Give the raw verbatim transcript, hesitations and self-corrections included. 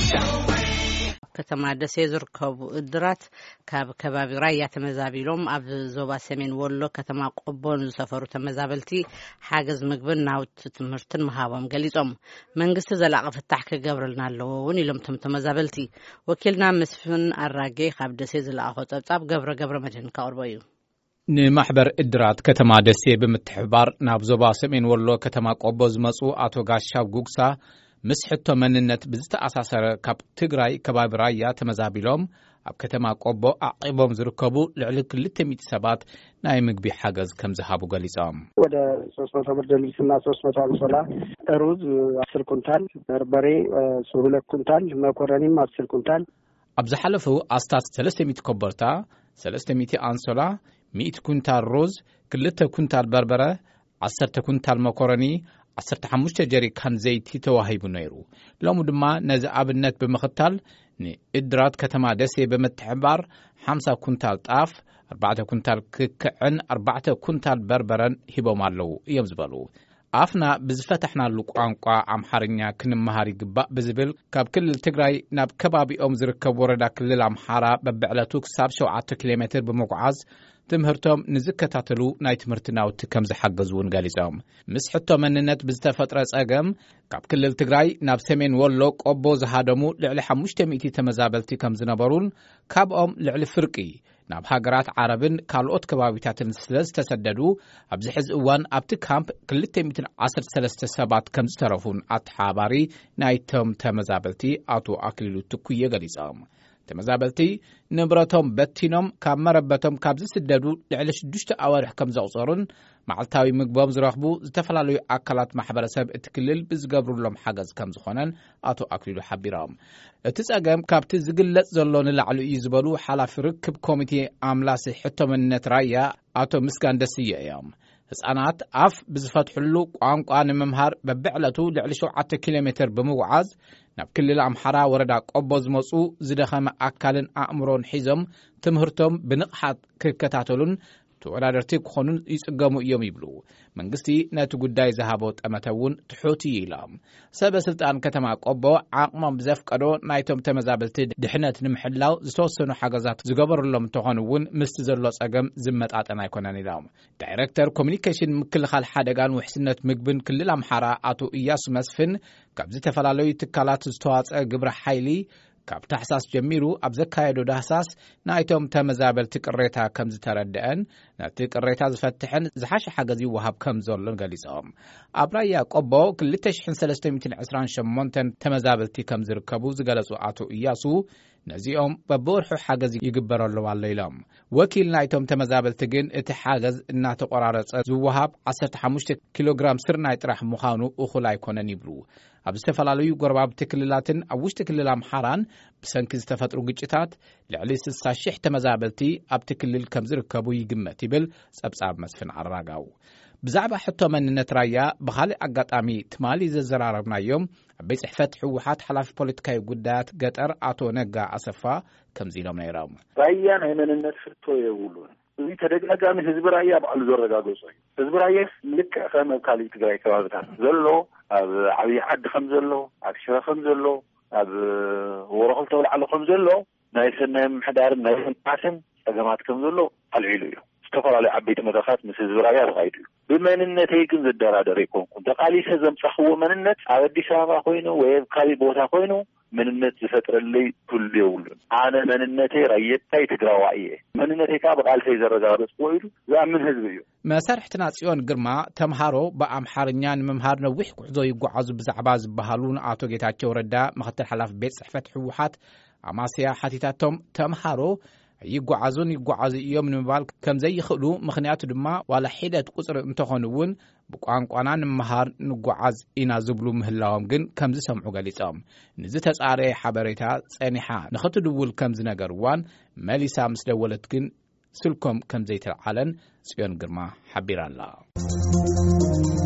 ከተማ ደሴ ዝርከቡ እድራት ካብ ከባቢ ራያ ተመዛቢሎም ኣብ ዞባ ሰሜን ወሎ ከተማ ቆቦን ዝሰፈሩ ተመዛበልቲ ሓገዝ ምግብን ናውቲ ትምህርትን መሃቦም ገሊጾም መንግስቲ ዘላቂ ፍታሕ ክገብርልና ኣለዎን ኢሎም ተመዛበልቲ ወኪልና መስፍን አራጌ ካብ ደሴ ዝላኣኾ ጸብጻብ ገብረ ገብረ መድህን ካቅርበዩ ንማሕበር እድራት ከተማ ደሴ ብምትሕባር ናብ ዞባ ሰሜን ወሎ ከተማ ቆቦ ዝመጹ አቶ ጋሻው ጉግሳ ምስ ሕቶ መንነት ብዝተኣሳሰረ ካብ ትግራይ ከባቢ ራያ ተመዛቢሎም ኣብ ከተማ ቆቦ አቂቦም ዝርከቡ ልዕሊ ክልተ ሚእቲ ሰባት ናይ ምግቢ ሓገዝ ከም ዝሃቡ ገሊጾም ወደ ሶስት መቶ ብርድ ልብስና ሶስት መቶ አንሶላ ሩዝ አስር ኩንታል በርበሬ ሁለት ኩንታል መኮረኒም አስር ኩንታል ኣብ ዝሓለፉ ኣስታት ሰለስተ ሚእቲ ኮበርታ ሰለስተ ሚእቲ አንሶላ ሚእቲ ኩንታል ሩዝ ክልተ ኩንታል በርበረ ዓሰርተ ኩንታል መኮረኒ ዓሰርተ ሓሙሽተ ጀሪካን ዘይቲ ተዋሂቡ ነይሩ ሎሙ ድማ ነዚ ኣብነት ብምኽታል ንእድራት ከተማ ደሴ ብምትሕባር ሓምሳ ኩንታል ጣፍ ኣርባዕተ ኩንታል ክክዕን ኣርባዕተ ኩንታል በርበረን ሂቦም ኣለዉ እዮም ዝበሉ ኣፍና ብዝፈተሕናሉ ቋንቋ ኣምሓርኛ ክንመሃር ይግባእ ብዝብል ካብ ክልል ትግራይ ናብ ከባቢኦም ዝርከብ ወረዳ ክልል ኣምሓራ በብዕለቱ ክሳብ ሸውዓተ ኪሎ ሜትር ብምጉዓዝ ትምህርቶም ንዝከታተሉ ናይ ትምህርቲ ናውቲ ከም ዝሓገዙውን ገሊጾም ምስ ሕቶ መንነት ብዝተፈጥረ ጸገም ካብ ክልል ትግራይ ናብ ሰሜን ወሎ ቆቦ ዝሃደሙ ልዕሊ ሓሙሽተ ሚእቲ ተመዛበልቲ ከም ዝነበሩን ካብኦም ልዕሊ ፍርቂ ናብ ሃገራት ዓረብን ካልኦት ከባቢታትን ስለዝተሰደዱ ኣብዚ ሕዚ እዋን ኣብቲ ካምፕ ክልተ ሚእቲ ዓሰርተ ሰለስተ ሰባት ከም ዝተረፉን ኣተሓባሪ ናይቶም ተመዛበልቲ አቶ አክሊሉ ትኩየ ገሊጾም ተመዛበልቲ ንብረቶም በቲኖም ካብ መረበቶም ካብ ዝስደዱ ልዕሊ ሽዱሽተ ኣዋርሕ ከም ዘቕጸሩን መዓልታዊ ምግቦም ዝረኽቡ ዝተፈላለዩ ኣካላት ማሕበረሰብ እቲ ክልል ብዝገብሩሎም ሓገዝ ከም ዝኾነን አቶ አክሊሉ ሓቢሮም እቲ ጸገም ካብቲ ዝግለጽ ዘሎ ንላዕሊ እዩ ዝበሉ ሓላፊ ርክብ ኮሚቴ ኣምላሲ ሕቶ መንነት ራያ አቶ ምስጋን ደስየ እዮም ህፃናት ኣፍ ብዝፈትሕሉ ቋንቋ ንምምሃር በብዕለቱ ልዕሊ ሸውዓተ ኪሎ ሜትር ብምጉዓዝ ናብ ክልል ኣምሓራ ወረዳ ቆቦ ዝመጹ ዝደኸመ ኣካልን ኣእምሮን ሒዞም ትምህርቶም ብንቕሓት ክከታተሉን ተወዳደርቲ ክኾኑን ይጽገሙ እዮም ይብሉ መንግስቲ ነቲ ጉዳይ ዝሃቦ ጠመተውን ትሑት ኢሎም ሰበስልጣን ከተማ ቆቦ ዓቕሞም ብዘፍቀዶ ናይቶም ተመዛበልቲ ድሕነት ንምሕላው ዝተወሰኑ ሓገዛት ዝገበሩሎም ተኾኑውን ምስቲ ዘሎ ጸገም ዝመጣጠን ኣይኮነን ኢሎም ዳይሬክተር ኮሚኒኬሽን ምክልኻል ሓደጋን ውሕስነት ምግብን ክልል ኣምሓራ አቶ ኢያሱ መስፍን ካብ ዝተፈላለዩ ትካላት ዝተዋጽአ ግብረ ሓይሊ ካብ ታሕሳስ ጀሚሩ ኣብ ዘካየዶ ዳህሳስ ናይቶም ተመዛበልቲ ቅሬታ ከም ዝተረድአን ነቲ ቅሬታ ዝፈትሕን ዝሓሸ ሓገዝ ይወሃብ ከም ዘሎን ገሊጾም ኣብ ራያ ቆቦ ክልተ ሽሕን ሰለስተ ሚእትን ዒስራን ሸሞንተን ተመዛበልቲ ከም ዝርከቡ ዝገለጹ አቶ ኢያሱ ነዚኦም በብወርሑ ሓገዝ ይግበረሎም ኣሎ ኢሎም ወኪል ናይቶም ተመዛበልቲ ግን እቲ ሓገዝ እናተቆራረጸ ዝወሃብ ዓሰርተ ሓሙሽተ ኪሎግራም ስርናይ ጥራሕ ምዃኑ እኹል ኣይኮነን ይብሉ ኣብ ዝተፈላለዩ ጎረባብቲ ክልላትን ኣብ ውሽጢ ክልል ኣምሓራን ብሰንኪ ዝተፈጥሩ ግጭታት ልዕሊ ስልሳ ሽሕ ተመዛበልቲ ኣብቲ ክልል ከም ዝርከቡ ይግመት ይብል ጸብጻብ መስፍን አራጋው ብዛዕባ ሕቶ መንነት ራያ ብኻልእ ኣጋጣሚ ትማሊ ዘዘራረብናዮም ኣብ ጽሕፈት ሕወሓት ሓላፊ ፖለቲካዊ ጉዳያት ገጠር አቶ ነጋ አሰፋ ከምዚ ኢሎም ነይሮም ራያ ናይ መንነት ሕቶ የብሉን እዚ ተደጋጋሚ ህዝቢ ራያ በዓሉ ዘረጋገጹ ህዝቢ ራያ ልክዕ ከም ኣብ ካሊእ ትግራይ ከባቢታት ዘሎ ኣብ ዓብዪ ዓዲ ከም ዘሎ ኣብ ሽረ ከም ዘሎ ኣብ ወረኸል ተብላዕሎ ከም ዘሎ ናይ ሰናይ ምሕዳርን ናይ ልምዓትን ጸገማት ከም ዘሎ ኣልዒሉ እዩ ዝተፈላለዩ ዓበይቲ መድረኻት ምስ ህዝቢ ራያ ተኻይዱ ብመንነተይ ግን ዝደራደር ኣይኮንኩን ተቃሊሰ ዘምጻኽዎ መንነት ኣብ አዲስ አበባ ኮይኑ ወይ ኣብ ካሊእ ቦታ ኮይኑ መንነት ዝፈጥረለይ ኩሉ የብሉን ኣነ መንነተይ ራየታይ ትግራዋይ እየ መንነተይ ካብ ቃልሰይ ዘረጋገጽ ኮይኑ ዝኣምን ህዝቢ እዩ መሰርሕትና ጽዮን ግርማ ተምሃሮ በአምሓርኛ ንምምሃር ነዊሕ ጉዕዞ ይጓዓዙ ብዛዕባ ዝበሃሉን አቶ ጌታቸው ረዳ ምክትል ሓላፊ ቤት ጽሕፈት ሕወሓት ኣማስያ ሓቲታቶም ተምሃሮ ይጓዓዙን ይጓዓዙ እዮም ንምባል ከም ዘይኽእሉ ምኽንያቱ ድማ ዋላ ሒደት ቁጽሪ እንተኾኑውን ብቋንቋና ንምምሃር ንጓዓዝ ኢና ዝብሉ ምህላዎም ግን ከም ዝሰምዑ ገሊጾም ንዝተጻረየ ሓበሬታ ጸኒሓ ንኽትድውል ከም ዝነገርዋን መሊሳ ምስ ደወለት ግን ስልኮም ከም ዘይተለዓለን ጽዮን ግርማ ሓቢራላ